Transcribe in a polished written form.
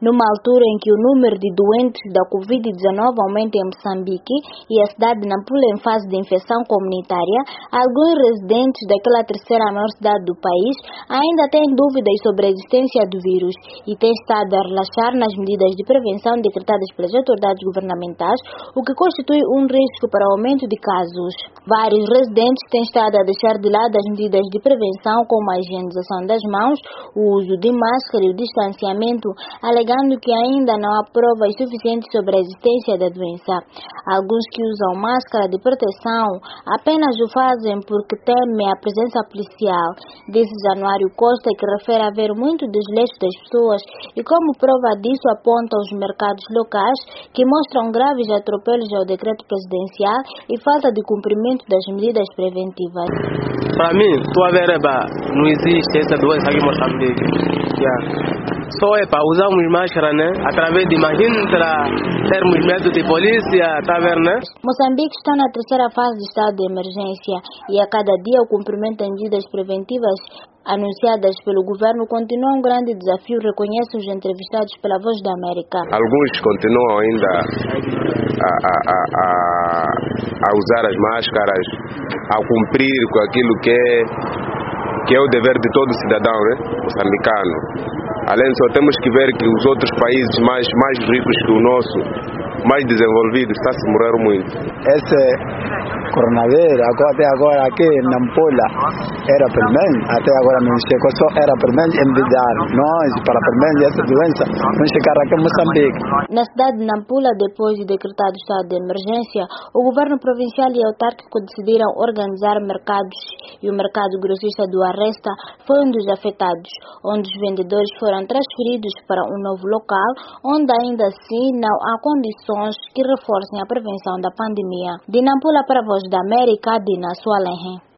Numa altura em que o número de doentes da Covid-19 aumenta em Moçambique e a cidade de Nampula em fase de infecção comunitária, alguns residentes daquela terceira maior cidade do país ainda têm dúvidas sobre a existência do vírus e têm estado a relaxar nas medidas de prevenção decretadas pelas autoridades governamentais, o que constitui um risco para o aumento de casos. Vários residentes têm estado a deixar de lado as medidas de prevenção, como a higienização das mãos, o uso de máscara e o distanciamento, alegando que ainda não há provas suficientes sobre a existência da doença. Alguns que usam máscara de proteção apenas o fazem porque temem a presença policial, disse Januário Costa, que refere haver muito desleixo das pessoas e como prova disso aponta os mercados locais que mostram graves atropelos ao decreto presidencial e falta de cumprimento das medidas preventivas. Para mim, não existe essa doença aqui em Moçambique. Só usamos máscara, né? Através de termos medo de polícia, tá vendo, né? Moçambique está na terceira fase de estado de emergência e a cada dia o cumprimento das medidas preventivas anunciadas pelo governo continua um grande desafio, reconhecem os entrevistados pela Voz da América. Alguns continuam ainda a usar as máscaras, a cumprir com aquilo que é o dever de todo cidadão, né, moçambicano. Além disso, temos que ver que os outros países mais ricos que o nosso, mais desenvolvidos, está a se morrer muito. Esse coronavírus, até agora aqui em Nampula, era pelo menos, até agora não chegou, só era pelo menos enviar nós para pelo menos essa doença não chegar aqui em Moçambique. Na cidade de Nampula, depois de decretado o estado de emergência, o governo provincial e autárquico decidiram organizar mercados e o mercado grossista do Arresta foi um dos afetados, onde os vendedores foram transferidos para um novo local, onde ainda assim não há condições que reforcem a prevenção da pandemia. De Nampula para a Voz da América, Dina Sualenhe.